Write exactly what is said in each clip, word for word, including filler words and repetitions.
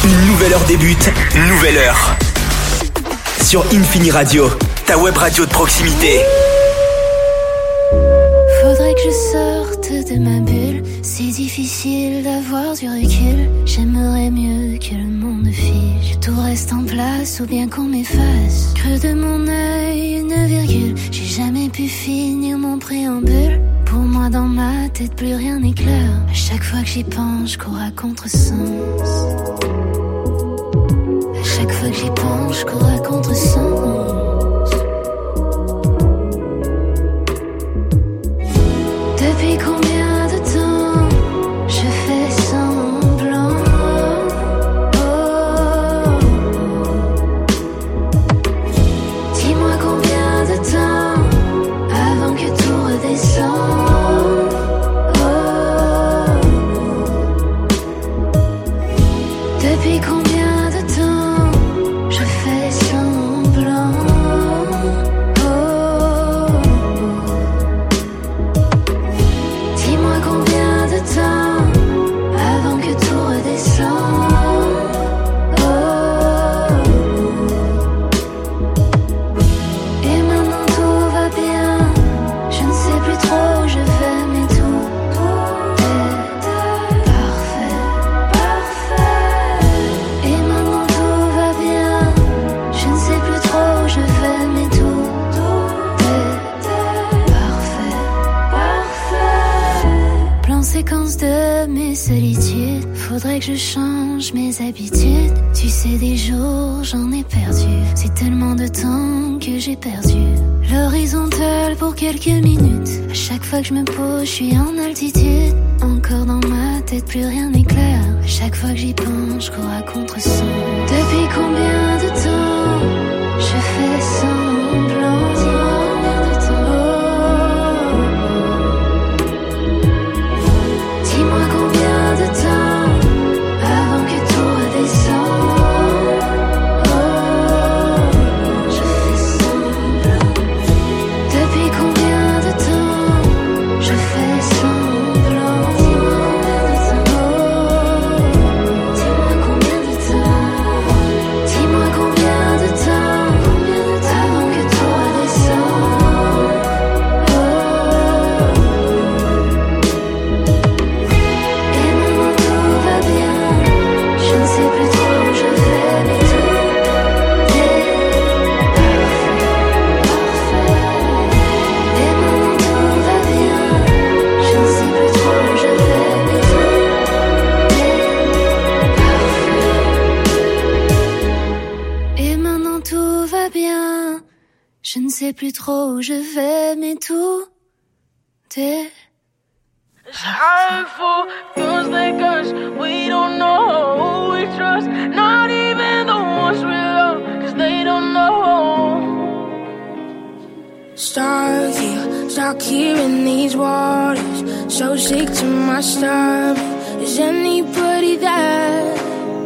Une nouvelle heure débute, nouvelle heure. Sur Infini Radio, ta web radio de proximité. Faudrait que je sorte de ma bulle. C'est difficile d'avoir du recul. J'aimerais mieux que le monde fige. Tout reste en place ou bien qu'on m'efface. Creux de mon œil, une virgule. J'ai jamais pu finir mon préambule. Pour moi dans ma tête plus rien n'est clair. À chaque fois que j'y pense, je cours à contresens. À chaque fois que j'y pense, je cours à contresens. Depuis combien de temps je fais semblant? Oh. Dis-moi combien de temps avant que tout redescende. Oh. Depuis combien de temps je fais semblant? Combien de temps avant que tout redescende? Oh. Et maintenant tout va bien. Je ne sais plus trop où je vais, mais tout est parfait, parfait. Et maintenant tout va bien. Je ne sais plus trop où je vais, mais tout séquence de mes solitudes. Faudrait que je change mes habitudes. Tu sais, des jours j'en ai perdu. C'est tellement de temps que j'ai perdu l'horizontale pour quelques minutes. À chaque fois que je me pose, je suis en altitude. Encore dans ma tête, plus rien n'est clair. À chaque fois que j'y pense, je cours à contresens. Depuis combien de temps je fais semblant? Dis-moi combien de temps avant que tout redescende. Oh, je fais semblant. Depuis combien de temps je fais semblant? Dis-moi combien de temps. Dis-moi combien de temps avant que tout redescende. Je ne sais plus trop où je vais, mais tout est It's hurtful, feels like us. We don't know who we trust. Not even the ones we love, cause they don't know. Stuck here, stuck here in these waters. So sick to my stomach. Is anybody there?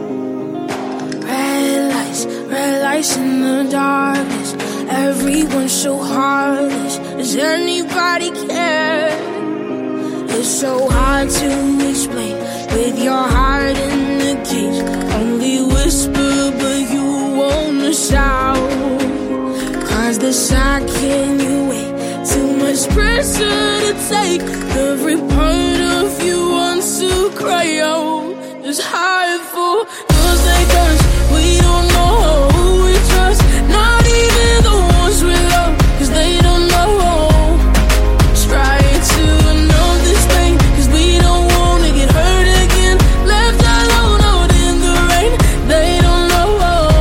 Red lights, red lights in the darkness. Everyone's so heartless. Does anybody care? It's so hard to explain with your heart in the cage. Only whisper but you wanna shout. Cause the sound can you wait? Too much pressure to take. Every part of you wants to cry out. It's hurtful, feels like us. We don't know who we trust. Not even the ones we love, cause they don't know. Try to know this thing, cause we don't wanna get hurt again. Left alone out in the rain, they don't know.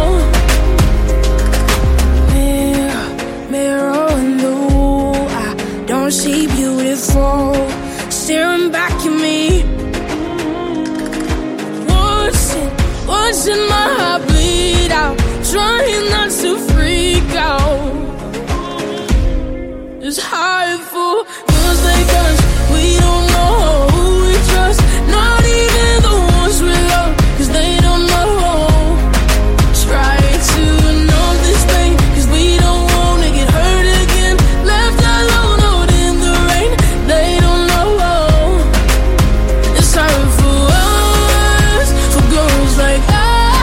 Mirror, mirror in the wall, I don't see beautiful staring back at me. Watching, watching my heart bleed out. Trying not to freak out. It's hurtful, feels like us. We don't know who we trust. Not even the ones we love, cause they don't know. Try to know this thing, cause we don't wanna get hurt again. Left alone out in the rain, they don't know. It's hurtful us, for girls like us.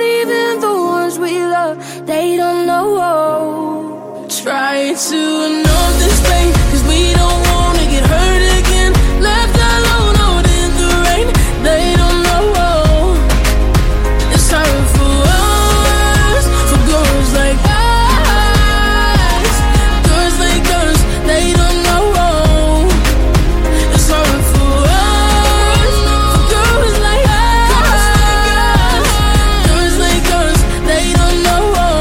even the ones we love, they don't know. Try to know this thing, cause we don't wanna get hurt again. Left alone out in the rain, they don't know. It's time for us, for girls like us. Girls like us, they don't know. It's time for us, for girls like us. Girls like us, they don't know.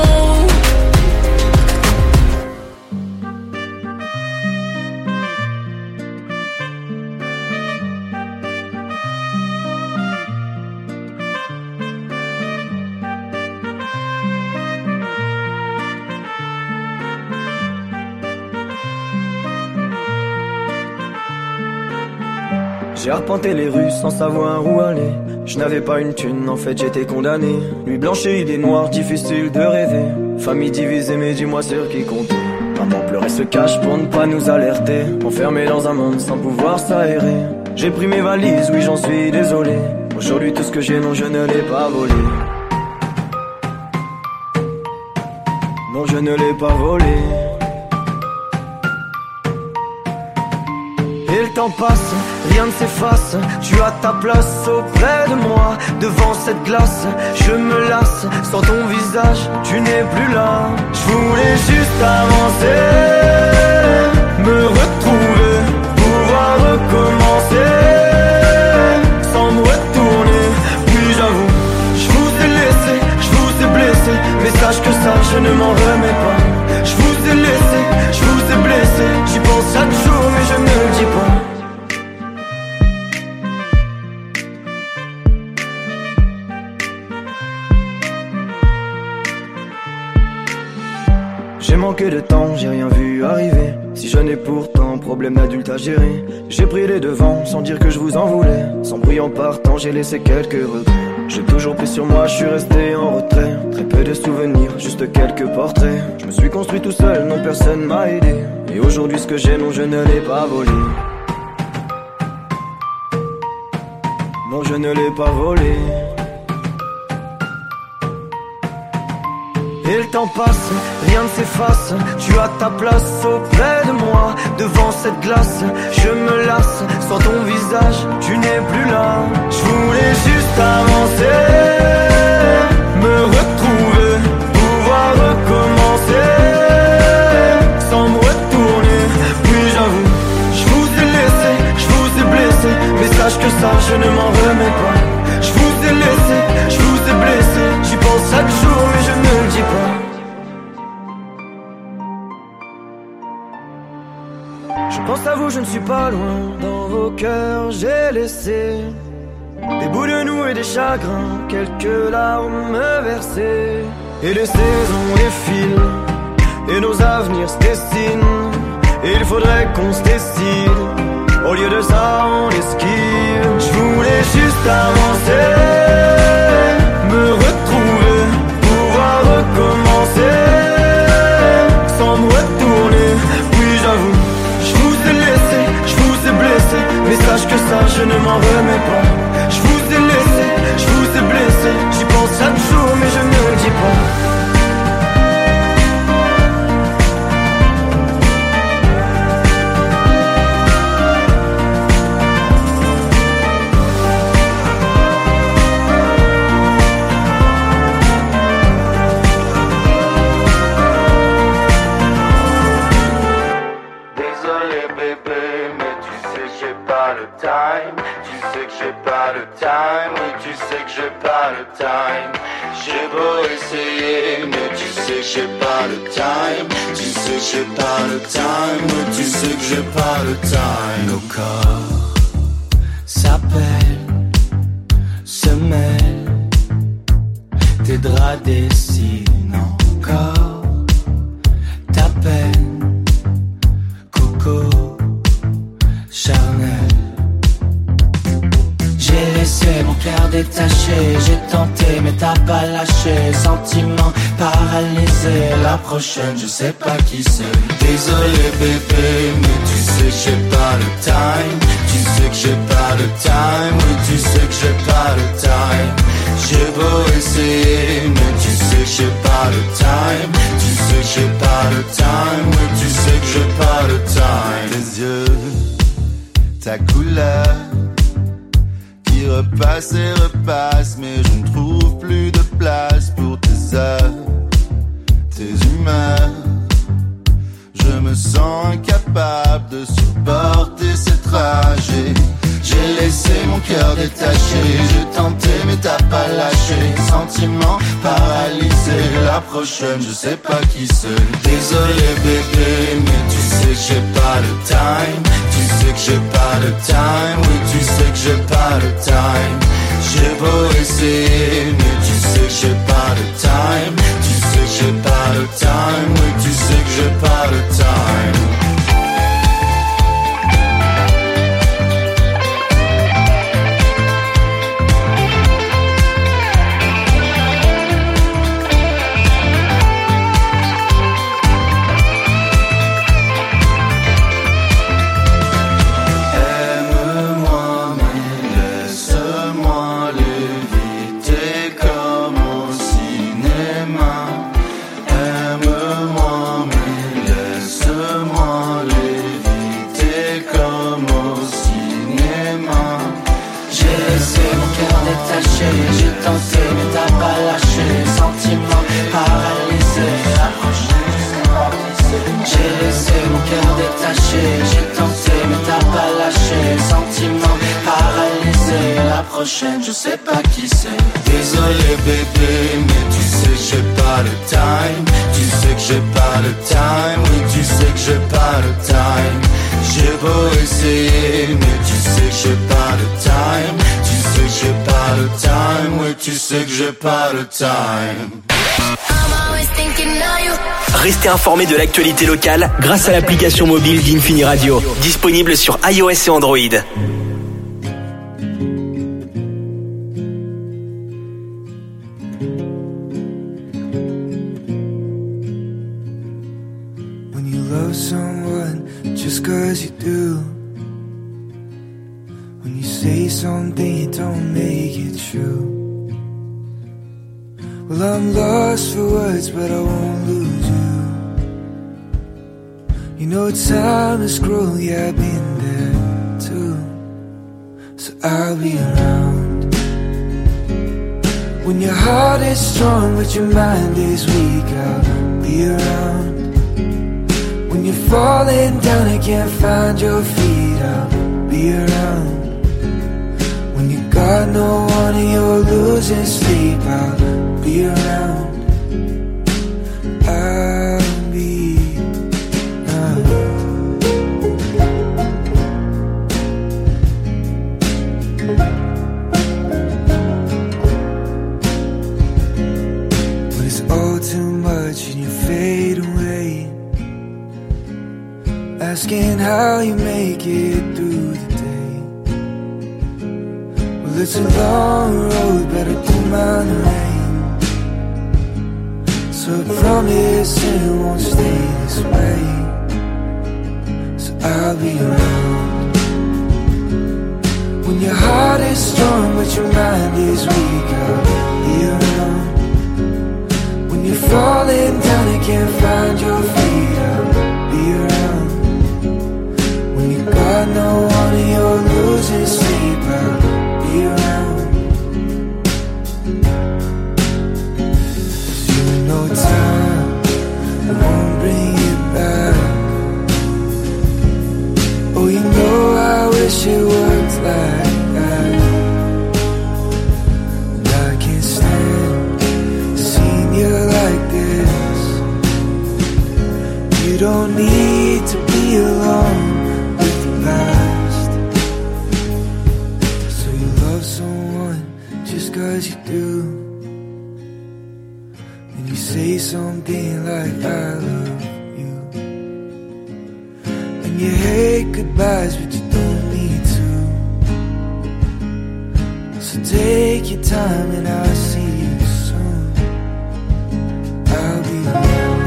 J'ai arpenté les rues sans savoir où aller. Je n'avais pas une thune, en fait j'étais condamné. Nuit blanche et idées noires, difficile de rêver. Famille divisée, mais dis-moi sur qui compter. Maman pleurait se cache pour ne pas nous alerter. Enfermé dans un monde sans pouvoir s'aérer. J'ai pris mes valises, oui j'en suis désolé. Aujourd'hui tout ce que j'ai, non je ne l'ai pas volé. Non je ne l'ai pas volé. Et le temps passe, rien ne s'efface. Tu as ta place auprès de moi. Devant cette glace, je me lasse. Sans ton visage, tu n'es plus là. Je voulais juste avancer, me retrouver, pouvoir recommencer, sans me retourner. Oui j'avoue, je vous ai laissé, je vous ai blessé, mais sache que ça je ne m'en remets pas. Je vous ai laissé, je vous ai blessé. J'y pense chaque jour mais je ne le dis pas. J'ai manqué de temps, j'ai rien vu arriver. Si jeune et pourtant, problème d'adulte à gérer. J'ai pris les devants sans dire que je vous en voulais. Sans bruit en partant, j'ai laissé quelques regrets. J'ai toujours pris sur moi, je suis resté en retrait. Très peu de souvenirs, juste quelques portraits. Je me suis construit tout seul, non personne m'a aidé. Et aujourd'hui ce que j'ai, non je ne l'ai pas volé. Non je ne l'ai pas volé. Et le temps passe, rien ne s'efface. Tu as ta place auprès de moi. Devant cette glace, je me lasse. Sans ton visage, tu n'es plus là. Je voulais juste avancer, me retrouver, pouvoir recommencer, sans me retourner. Oui j'avoue, je vous ai laissé, je vous ai blessé, mais sache que ça je ne m'en remets pas. Je vous ai laissé, je vous ai blessé. J'y pense chaque jour mais je ne le dis pas. Je pense à vous, je ne suis pas loin. Dans vos cœurs j'ai laissé des bouts de nous et des chagrins, quelques larmes versées. Et les saisons défilent et nos avenirs se dessinent. Et il faudrait qu'on se décide. Au lieu de ça on esquive. Je voulais juste avancer, me retrouver, pouvoir recommencer, sans me retourner. Oui j'avoue, je vous ai laissé, je vous ai blessé, mais sache que ça je ne m'en remets pas. Je vous ai laissé, je vous ai blessé, j'y pense chaque jour mais je ne le dis pas. J'ai beau essayer, mais tu sais que j'ai pas le time. Tu sais que j'ai pas le time, mais tu sais que j'ai pas le time. Nos corps s'appellent, se mêlent, tes draps dessinent encore ta peine, coco charnel. J'ai laissé mon cœur détaché, j'ai tenté mais t'as pas lâché. Sentiment paralysé, la prochaine je sais pas qui c'est. Désolé bébé, mais tu sais que j'ai pas le time. Tu sais que j'ai pas le time, oui tu sais que j'ai pas le time. J'ai beau essayer, mais tu sais que j'ai pas le time. Tu sais que j'ai pas le time, mais tu sais que j'ai pas le time. Tes yeux, ta couleur, qui repasse et repasse, mais je ne trouve plus de place pour tes heures, tes humeurs. Je me sens incapable de supporter ces trajets. J'ai laissé mon cœur détaché, j'ai tenté mais t'as pas lâché. Sentiment paralysé, la prochaine je sais pas qui c'est. Désolé bébé, mais tu sais que j'ai pas le time. Tu sais que j'ai pas le time, oui tu sais que j'ai pas le time. J'ai beau essayer, mais tu sais que j'ai pas le time. Tu sais que j'ai pas le time, oui tu sais que j'ai pas le time. J'ai tenté mais t'as pas lâché. Sentiment paralysé, la prochaine je sais pas qui c'est. J'ai laissé mon cœur détaché. J'ai tenté mais t'as pas lâché. Sentiment paralysé, la prochaine je sais pas qui c'est. Désolé bébé, mais tu sais que j'ai pas le time. Tu sais que j'ai pas le time, oui tu sais que j'ai pas le time. J'ai beau essayer, mais tu sais que j'ai pas le time. Tu sais que j'ai pas le time, oui tu sais que j'ai pas le time. Restez informés de l'actualité locale grâce à l'application mobile d'Infini Radio, disponible sur iOS et Android. When you love someone just cause you do, when you say something you don't make it true. Well, I'm lost for words, but I won't lose you. You know time is cruel, yeah, I've been there too. So I'll be around when your heart is strong, but your mind is weak. I'll be around when you're falling down and can't find your feet. I'll be around when you got no one and you're losing sleep. I'll be around. I'll be around. When it's all too much and you fade away, asking how you make it through the day. Well, it's a long road, better don't mind the rain. So I promise it won't stay this way. So I'll be around when your heart is strong but your mind is weak. I'll be around when you're falling down and can't find your feet. I'll be around when you got no one and you're losing sleep. I'll be around. No time, I won't bring it back. Oh, you know I wish it worked like that. And I can't stand seeing you like this. You don't need to be alone with the past. So you love someone just cause you do. You say something like I love you, and you hate goodbyes but you don't need to. So take your time and I'll see you soon. I'll be around.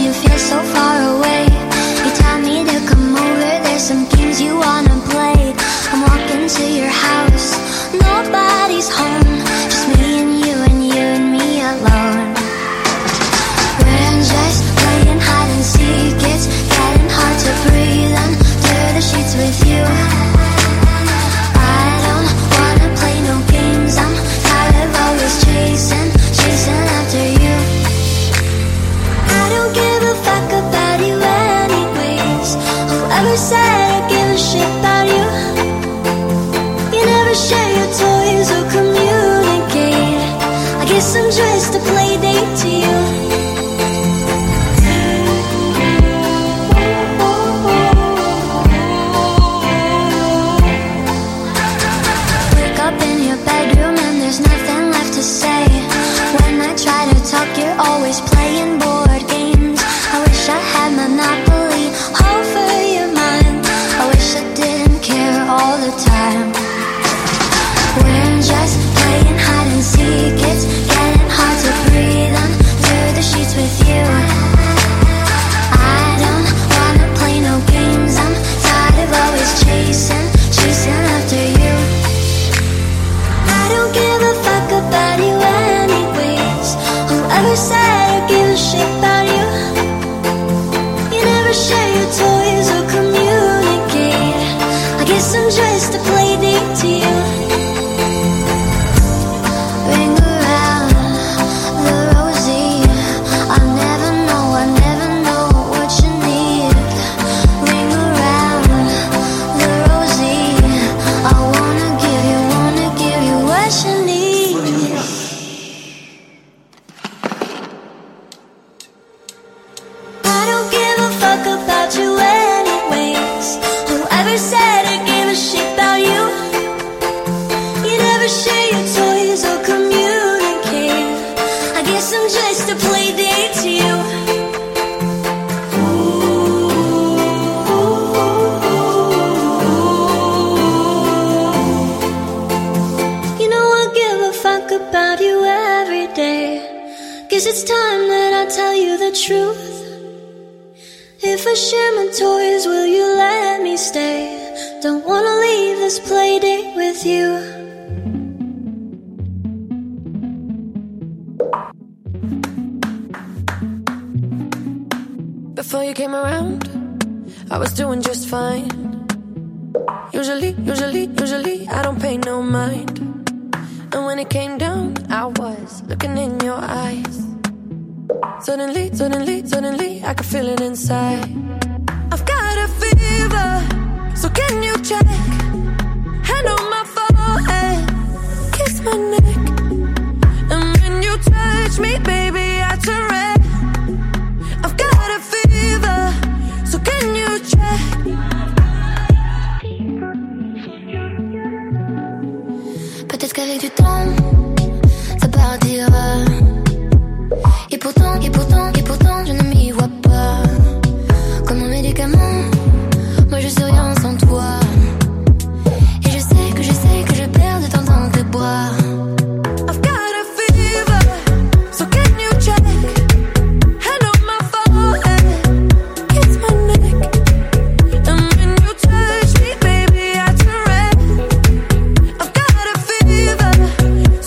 you feel so far away. You tell me to come over, there's some games you wanna play. I'm walking to your house, nobody's home, just me and you and you and me alone. We're just playing hide and seek, it's getting hard to breathe under the sheets with you. I don't wanna play no games, I'm tired of always chasing, chasing after you. I don't give a fuck about you anyways. Whoever said I give a shit about you? You never share your toys or communicate. I guess I'm just a play date to you. Wake up in your bedroom and there's nothing left to say. When I try to talk, you're always playing board games. I wish I had Monopoly over your mind. I wish I didn't care all the time. We're just playing hide and seek, it's getting hard to breathe under the sheets with you. I don't wanna play no games, I'm tired of always chasing, chasing after you. I don't give a fuck about you anyways. Whoever said I give a shit about you? You never share your toys or communicate. I guess I'm just a play date to you. Ring around the rosy, I never know, I never know what you need. Ring around the rosy, I wanna give you, wanna give you what you need. I don't give a fuck about you anyways. Whoever said I give a shit about you? You never share your toys or communicate. I guess I'm just a play date to you. You know I give a fuck about you every day. Guess it's time that I tell you the truth. If I share my toys, will you let me stay? Don't wanna leave this play date with you. Before you came around, I was doing just fine. Usually, usually, usually, I don't pay no mind. And when it came down, I was looking in your eyes. Suddenly, suddenly, suddenly, I could feel it inside. I've got a fever, so can you check? Hand on my forehead, kiss my neck. And when you touch me, baby, I turn red. I've got a fever, so can you check? Peut-être qu'avec du temps, ça partira. Et pourtant, et pourtant, et pourtant, je ne m'y vois pas. Comme un médicament, moi je suis rien sans toi. Et je sais que je sais que je perds de temps dans tes bras. I've got a fever, so can you check? Hand on my forehead, kiss my neck. And when you touch me, baby, I turn red. I've got a fever,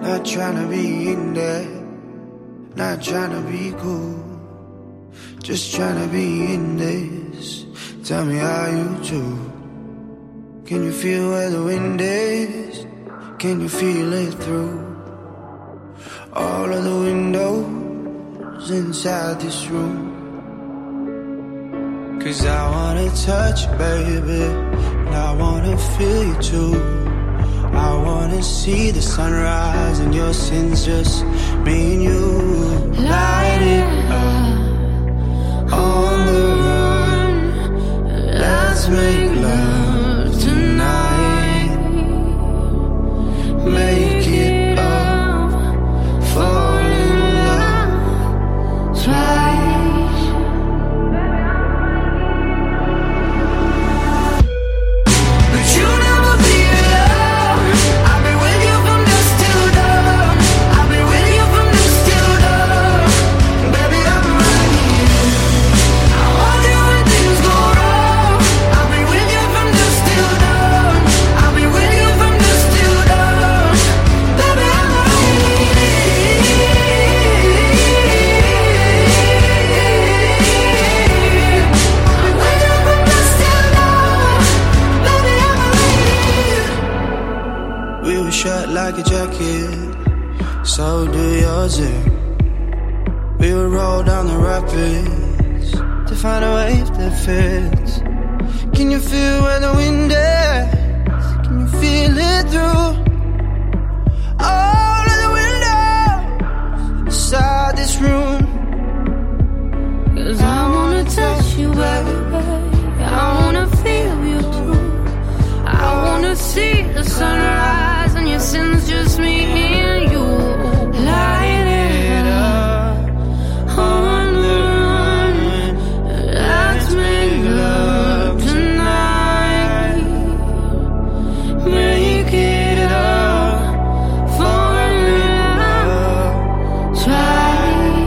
Not trying to be in there, not trying to be cool, just trying to be in this. Tell me how you do. Can you feel where the wind is? Can you feel it through all of the windows inside this room? Cause I wanna touch you, baby, and I wanna feel you too. I wanna see the sunrise and your sins, just me and you. Light it up on the run. Let's make love tonight. Make it up, fall in love twice. But you never be alone. I've been with you from dusk till dawn. I've been with you from dusk till dawn. Baby, I'm right here. I want you when things go wrong. I've been with you from dusk till dawn. I've been with you from dusk till dawn. Baby, I'm right here. I'm with you from dusk till dawn. Baby, I'm right here. We were shut like a jacket, so do yours. eh? We would roll down the rapids to find a wave that fits. Can you feel where the wind is? Can you feel it through all of the windows inside this room? Cause I wanna touch you, baby. I wanna feel you too. I wanna see the sunrise and your sins, just me and you. Light it up on the run. Let's make love tonight. Make it up, fall in love twice.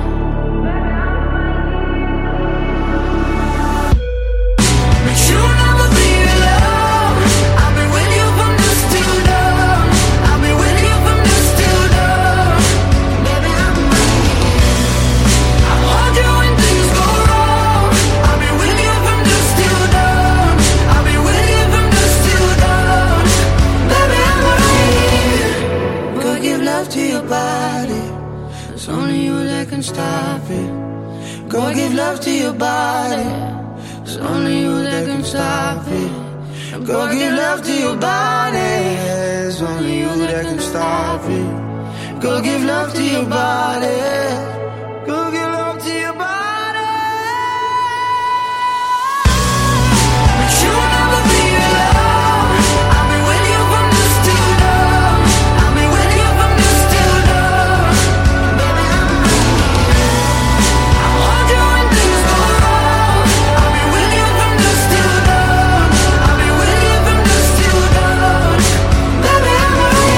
But you never be alone. I've been with you from dusk till dawn. I've been with you from dusk till dawn. Baby, I'm right here. I want you when things go wrong. I've been with you from dusk till dawn. I've been with you from dusk till dawn. Baby, I'm right here. Go give love to your body. It's only you that can stop it. Go give love to your body. It's only you that can stop it. Go give love to your body. It's only you that can stop it. Go give love to your body. Go give love to your body. But you never be alone. I've been with you from dusk till dawn. I've been with you from dusk till dawn. Baby, I'm right here. I want you when things go wrong. I've been with you from dusk till dawn. I've been with you from dusk till dawn. Baby, I'm right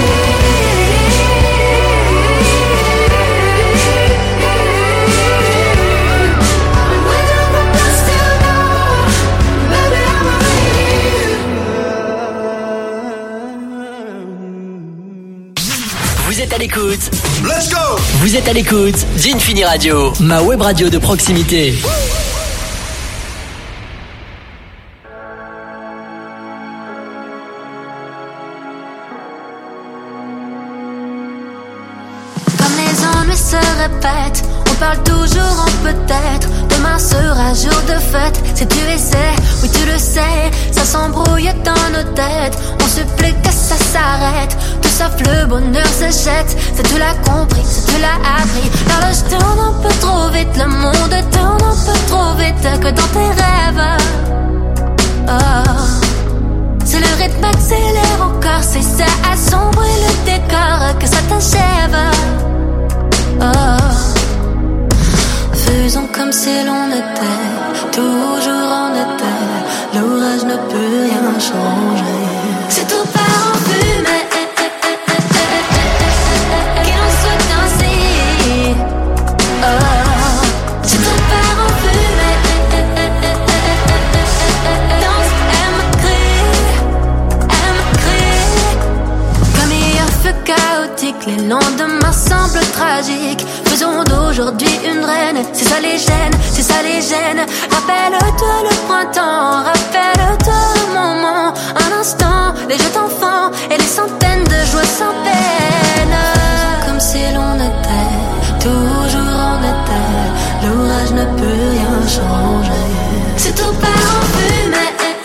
Vous êtes à l'écoute. Let's go! Vous êtes à l'écoute d'Infini Radio, ma web radio de proximité. Comme les ennuis se répètent, on parle toujours en peut-être. Demain sera jour de fête. Si tu essaies, oui tu le sais, ça s'embrouille dans nos têtes. On supplie que ça s'arrête. Tout sauf le bonheur se jette. Ça tu l'as compris, ça tu l'as appris. L'horloge tourne un peu trop vite, le monde tourne un peu trop vite que dans tes rêves. Oh. C'est le rythme accélère encore, c'est ça assombrit le décor que ça t'achève. Oh. Faisons comme si l'on était toujours en été. L'orage ne peut rien changer. C'est tout part en fumée. Qu'il en soit ainsi. Oh. C'est tout part en fumée. Danse, elle me crie, elle me crie. Comme hier fut chaotique, que les lendemains semblent tragiques. Faisons d'aujourd'hui une reine, c'est ça les gêne, c'est ça les gêne. Rappelle-toi le printemps, rappelle-toi le moment, un instant, les jeux d'enfants et les centaines de joies sans peine. Comme si l'on était, toujours en été, l'orage ne peut rien changer. C'est tout part en fumée.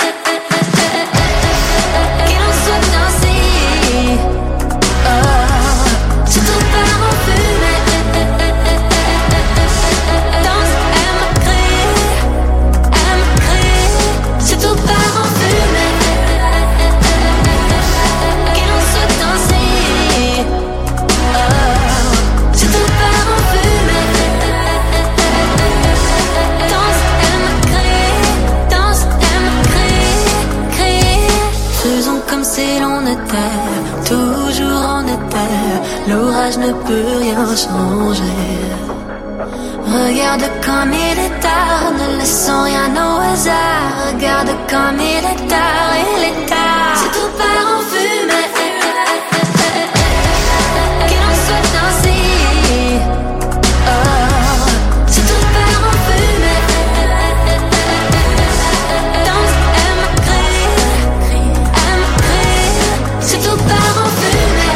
Toujours en été, l'orage ne peut rien changer. Regarde comme il est tard, ne laissons rien au hasard. Regarde comme il est tard, il est tard. C'est tout part en fumée. Qu'il en soit ainsi. Oh, c'est tout part en fumée. Danse, aime, crie, aime, crie. C'est tout part en fumée.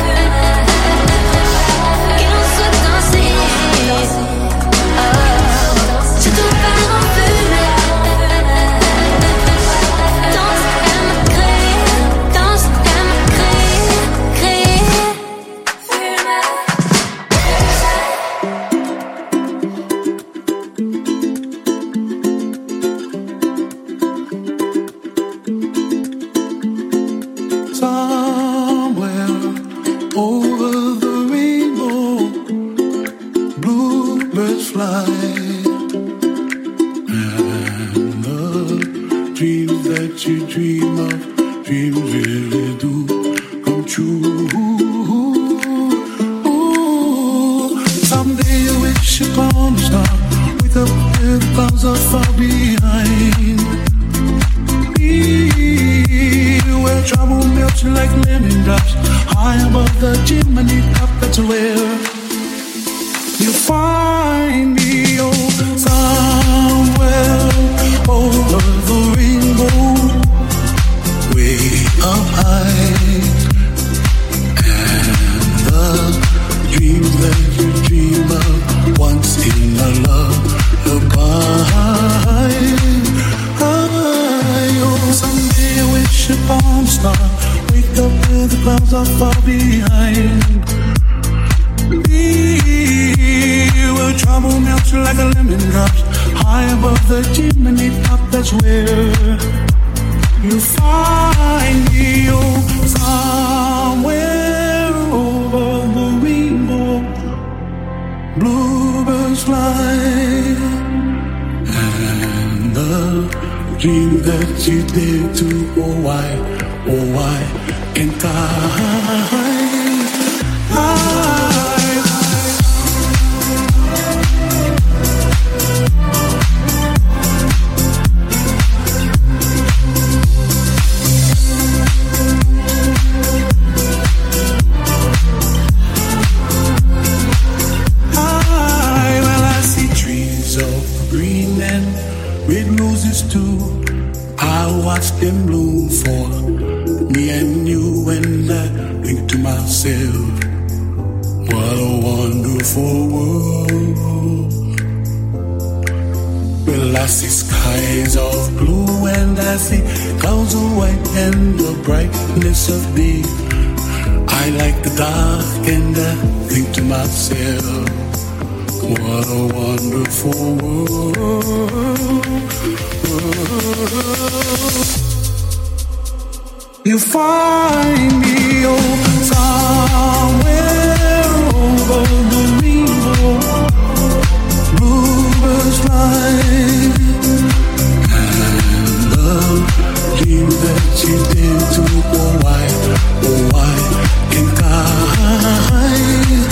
Qu'il en soit ainsi. Oh, c'est tout part en fumée. Danse, aime, crie, danse, aime, crie, crie. Somewhere over the rainbow, bluebirds fly, and the dreams that you dream of, dreams really do come true. Ooh, someday you wish upon a star, wake up with clouds are far behind. Where trouble melts like lemon drops, high above the chimney top, that's where you find me. Oh, somewhere over the rainbow, way up high, and the dreams that you dream of once in a lullaby. Someday I wish upon a star, wake up where the clouds are far behind. Me, where trouble melts like a lemon drops, high above the chimney top, that's where you find me. Oh, somewhere over the rainbow, bluebirds fly, and the dream that you did to, oh why, oh why can't I? I watch them bloom for me and you, and I think to myself, what a wonderful world. Well, I see skies of blue and I see clouds of white and the brightness of day. I like the dark and I think to myself, what a wonderful world. You find me, oh, somewhere over the rainbow, bluebirds fly, and the dream that you did to, oh why, oh why can't I?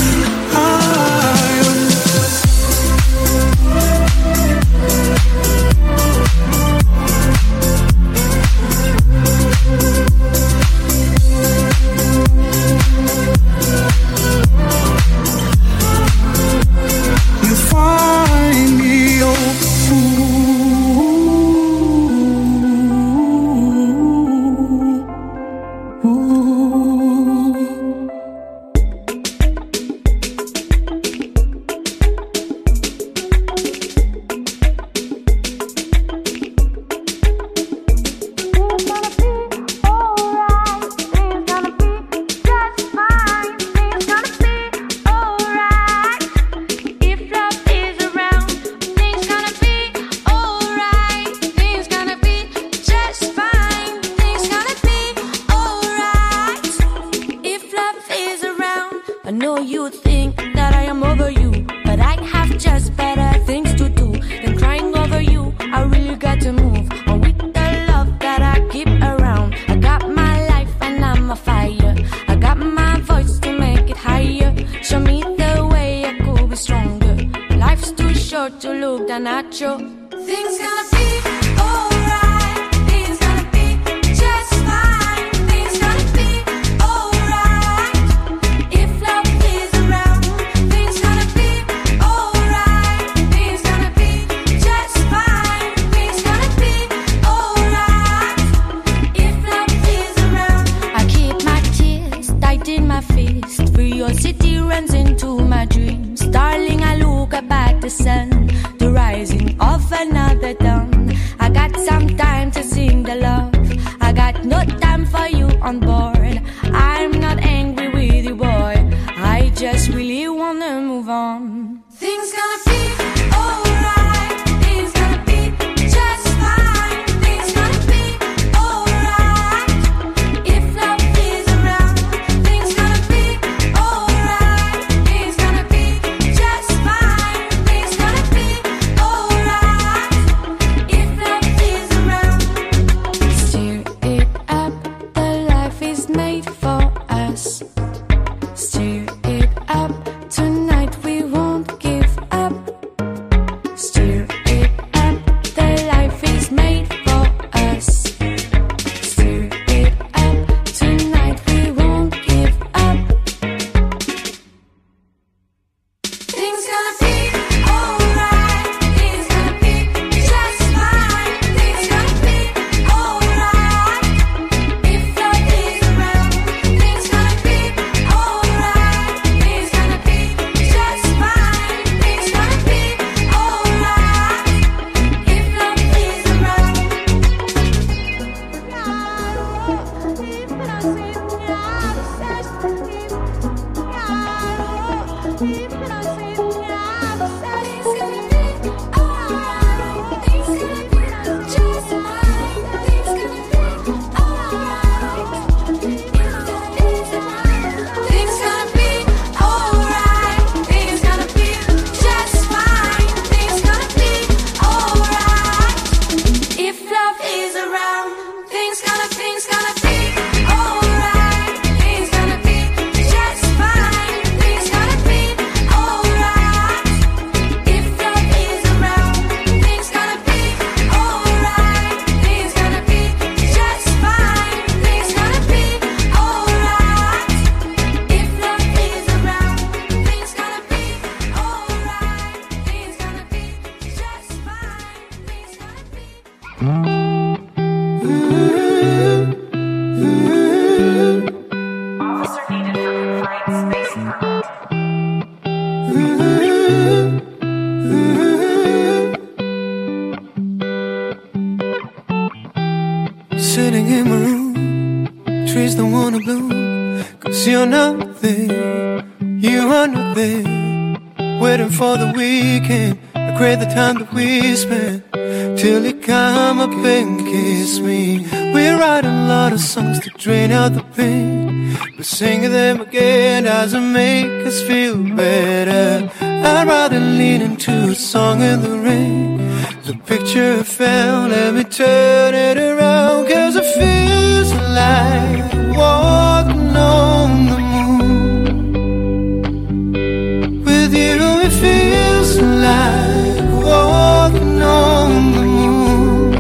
put a nacho. Things gonna be alright. Things gonna be just fine. Things gonna be alright. If love is around, things gonna be alright. Things gonna be just fine. Things gonna be alright. If love is around. I keep my tears tight in my fist. Curiosity runs into my dreams. Darling, I look up at the sun, the rising of another dawn. I got some time to sing the love. I got no time for you on board. I'm not angry with you, boy. I just really wanna move on. Things gonna be alright. Things gonna be just fine. Things gonna be alright. If love is around, things gonna be alright. Things gonna be just fine. Things gonna be alright. If love is around. Steer it up, the life is made for us. Steer it up, tonight we won't give up. Steer it up, the life is made for us. Steer it up, tonight we won't give up. Things gonna be alright. Things gonna be just fine. Things gonna be alright. If love is around, things gonna be alright. Things gonna be just fine. Things gonna be alright. If love is around. Things gonna be alright. Things gonna be just fine. Things gonna be alright. If love is around, things gonna, things gonna be alright. Things gonna be just fine. Things gonna be alright. If love is around, things gonna be alright. Things gonna be just fine. Things gonna be alright. If love is around, things gonna be alright. Things gonna be just fine. Things gonna be. Officer needed for confined space permit. Sitting in my room, trees don't wanna bloom, 'cause you're not there, you are not there. Waiting for the weekend, regret the time that we spent, till you come up and kiss me. We write a lot of songs to drain out the pain, but singing them again doesn't make us feel better. I'd rather lean into a song in the rain. The picture I found, let me turn it around, 'cause it feels like walking on the moon. With you it feels like walking on the moon,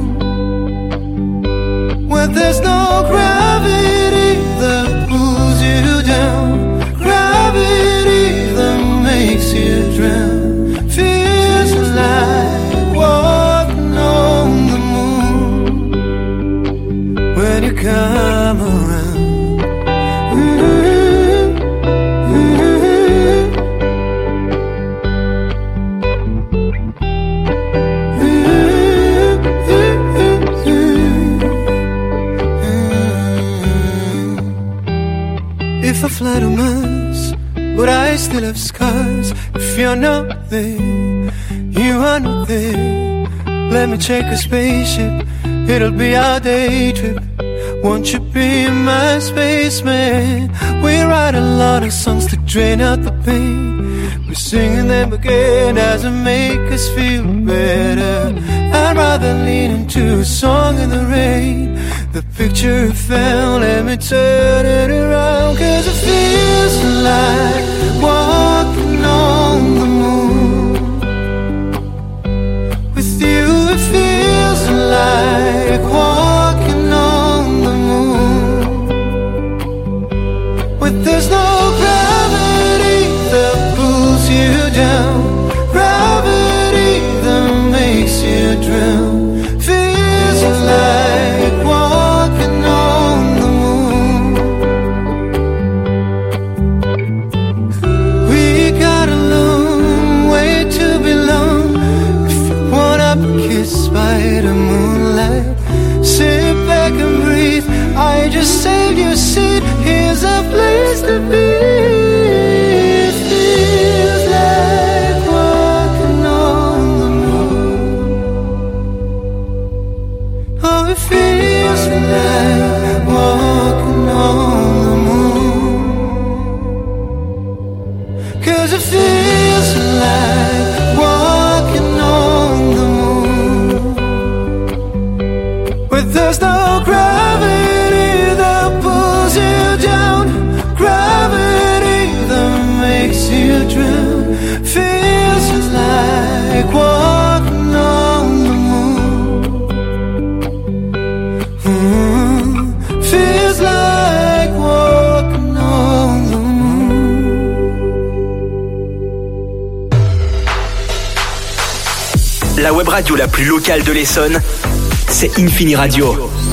where there's no gravity that pulls you down, gravity that makes you drown. Feels like walking on the moon when you come around. Mm-hmm. Mm-hmm. If I fly to Mars, but I still have scars. If you're not there, you are not there. Let me check a spaceship, it'll be our day trip. Won't you be my spaceman? We write a lot of songs to drain out the pain, we're singing them again, doesn't make us feel better. I'd rather lean into a song in the rain. The picture I found, let me turn it around, 'cause it feels like walking on the moon. La web radio la plus locale de l'Essonne, c'est Infini Radio.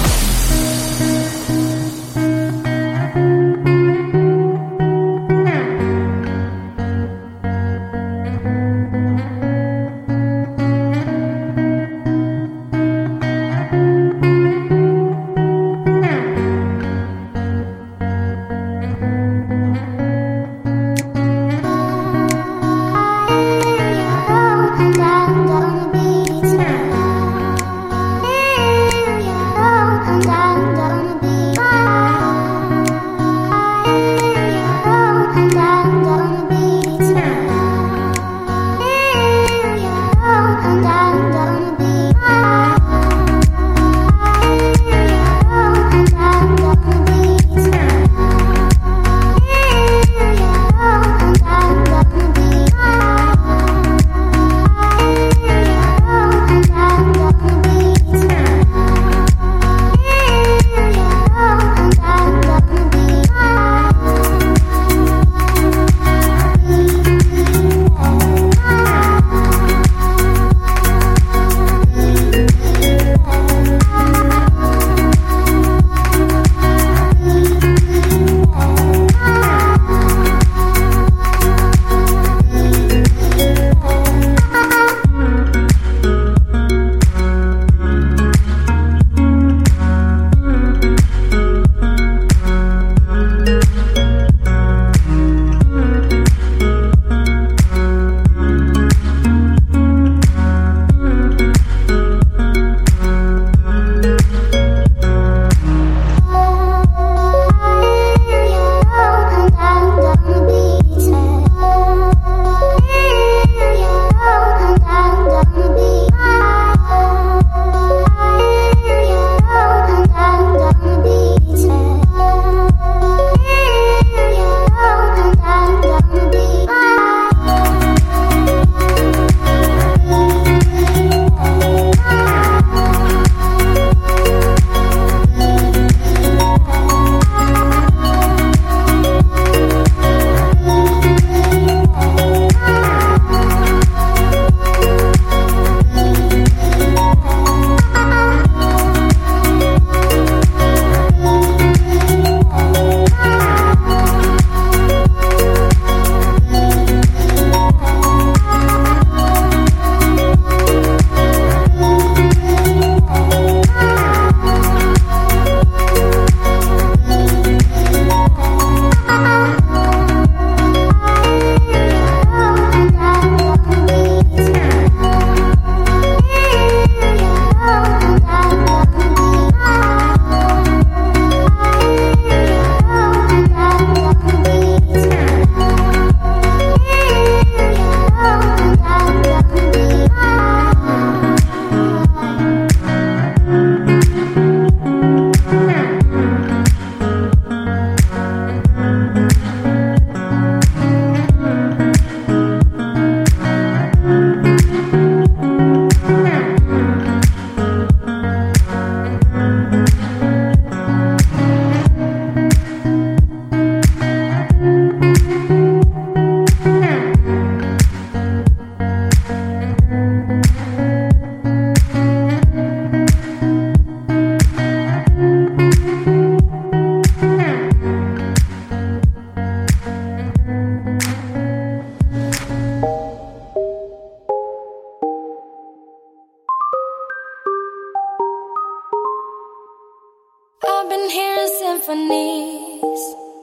I've been hearing symphonies.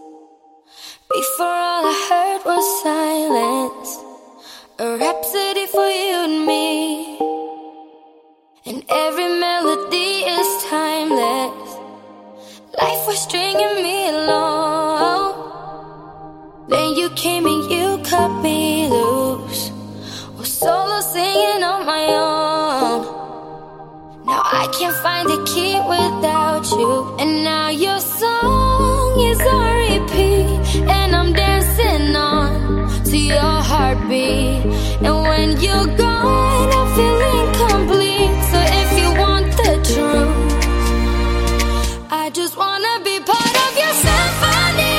Before all I heard was silence. A rhapsody for you and me. And every melody is timeless. Life was stringing me along. Then you came and you cut me loose. Was solo singing on my own. Now I can't find a key without you. And now your song is on repeat. And I'm dancing on to your heartbeat. And when you're gone, I feel incomplete. So if you want the truth, I just wanna be part of your symphony.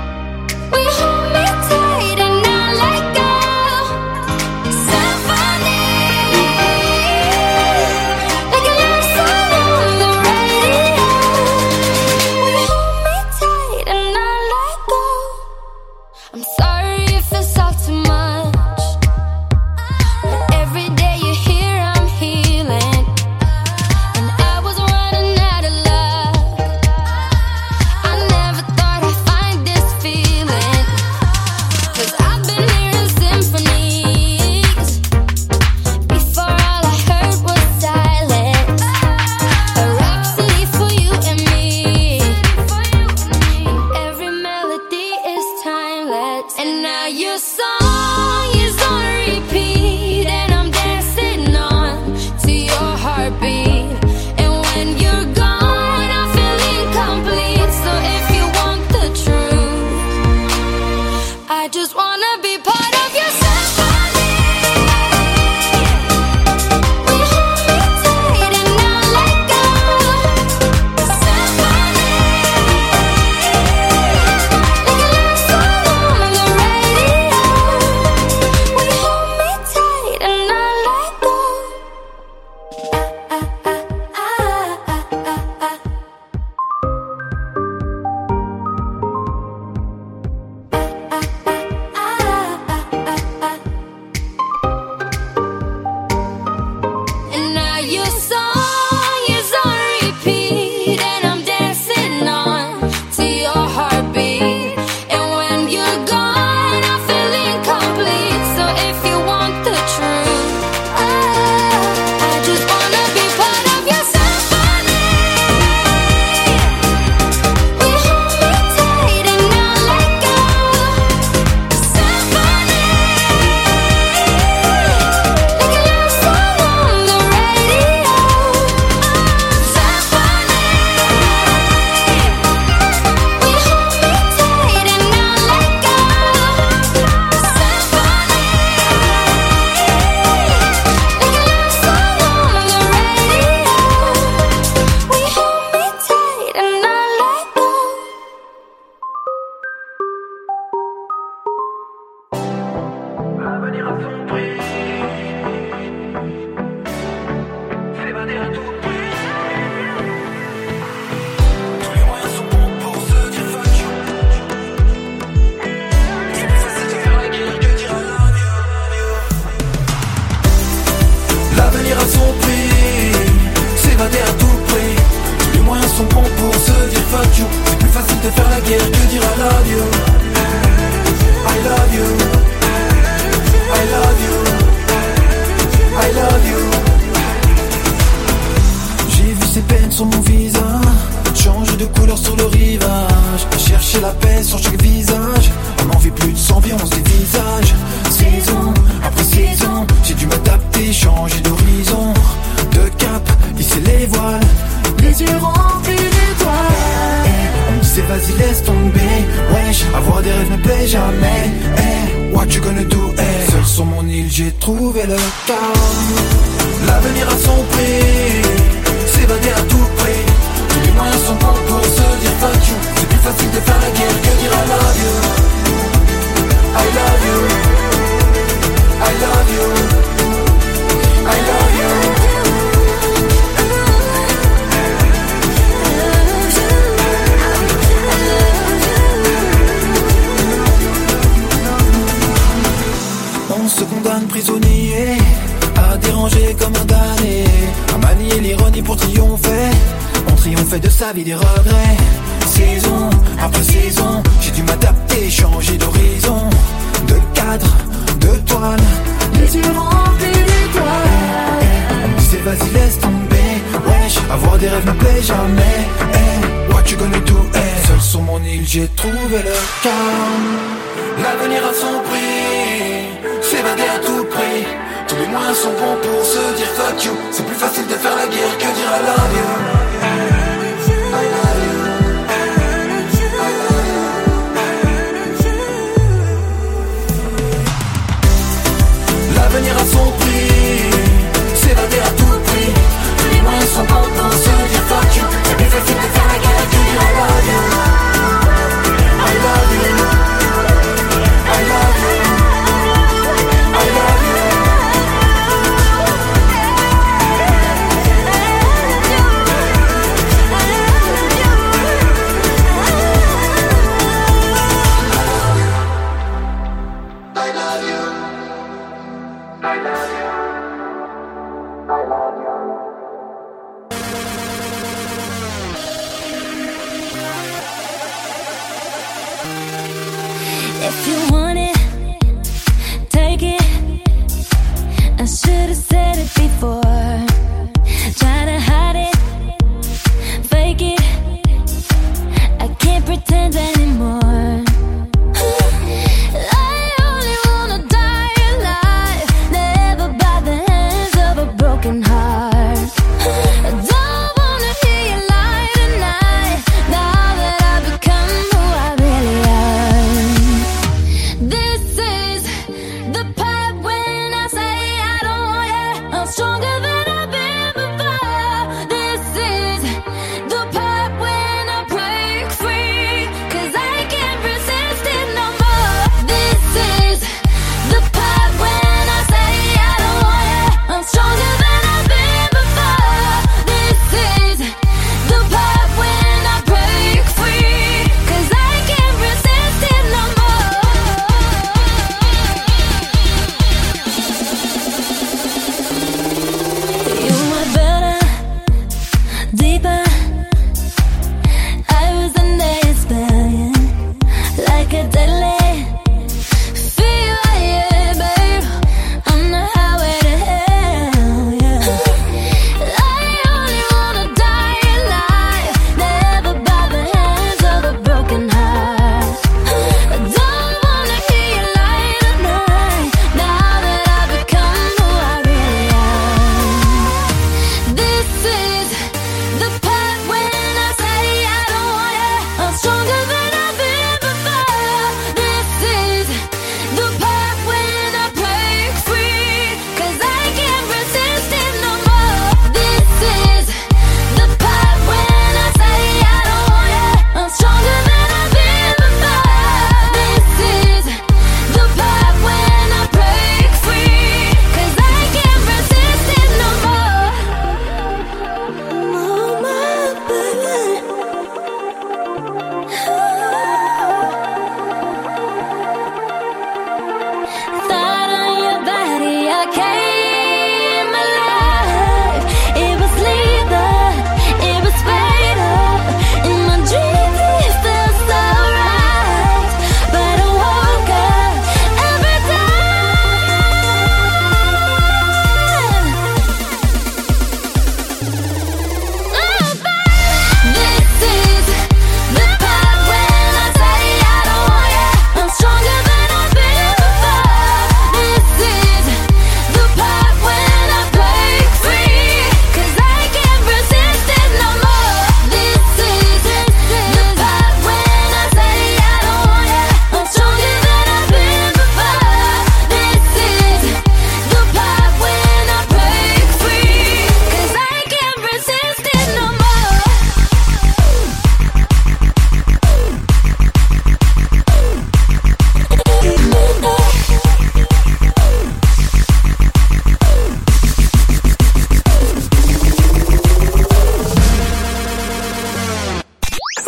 We hold me tight and not let go. Symphony. guerre que dire I love you. I love you. I love you. I love you. J'ai vu ses peines sur mon visage, changer de couleur sur le rivage, chercher la paix sur chaque visage. On n'en vit plus de sang, violence des visages. Saison après saison, j'ai dû m'adapter, changer d'horizon, de cap, hisser les voiles, les yeux remplis d'étoiles. On me disait vas-y laisse tomber, wesh, avoir des rêves ne paie jamais. Hey, what you gonna do, hey. Seul sur mon île j'ai trouvé le calme. L'avenir a son prix, s'évader à tout prix. Tous les moyens sont bons pour se dire fuck you. C'est plus facile de faire la guerre que dire I love you. I love you. I love you. I love you. On se condamne prisonnier à déranger comme un damné, à manier l'ironie pour triompher. On triomphait de sa vie des regrets. Saison après saison, j'ai dû m'adapter, changer d'horizon, de cadre, de toile, les yeux remplis d'étoiles. On me disait vas-y laisse tomber, wesh, avoir des rêves ne plaît jamais. Hey, what you gonna do, hey. Seul sur mon île j'ai trouvé le calme. L'avenir a son prix, s'évader à tout prix. Tous les moyens sont bons pour se dire fuck you. C'est plus facile de faire la guerre que dire I love you. I love you. L'avenir a son prix, s'évader à tout prix. Tous les moyens sont bons pour se dire fuck you. C'est plus facile de faire la guerre que dire I love you. I love you. I love you. I love you.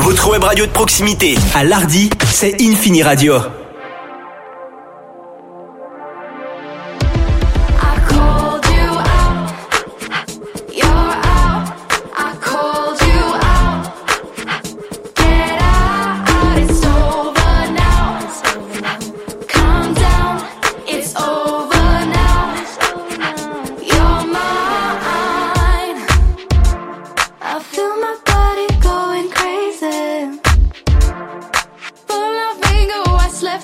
Votre web radio de proximité. À Lardy, c'est Infini Radio. Left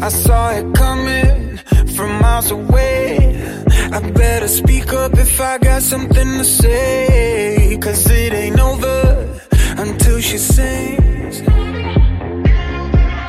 saw it coming from miles away. I better speak up if I got something to say, 'cause it ain't over until she sings.